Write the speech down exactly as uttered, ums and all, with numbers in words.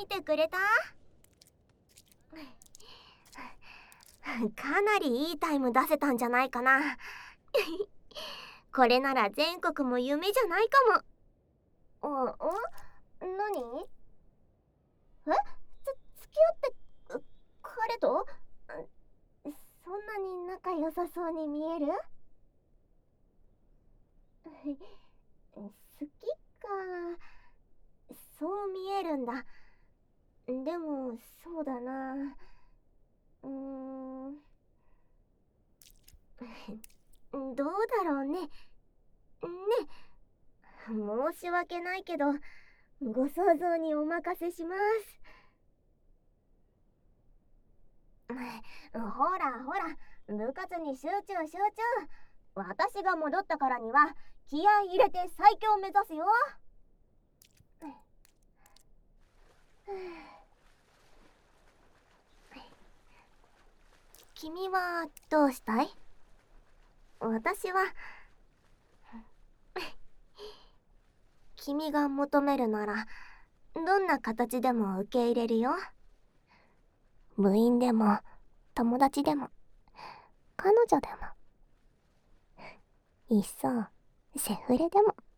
見てくれた？かなりいいタイム出せたんじゃないかな。これなら全国も夢じゃないかも。うん、うん？何？え？つ、付き合って、彼と？そんなに仲良さそうに見える？好きか。そう見えるんだ。でも、そうだな。うーん。どうだろうね。ね。申し訳ないけど、ご想像にお任せします。ほらほら、部活に集中集中。私が戻ったからには気合い入れて最強目指すよ。君はどうしたい？私は君が求めるならどんな形でも受け入れるよ。部員でも友達でも彼女でもいっそセフレでも。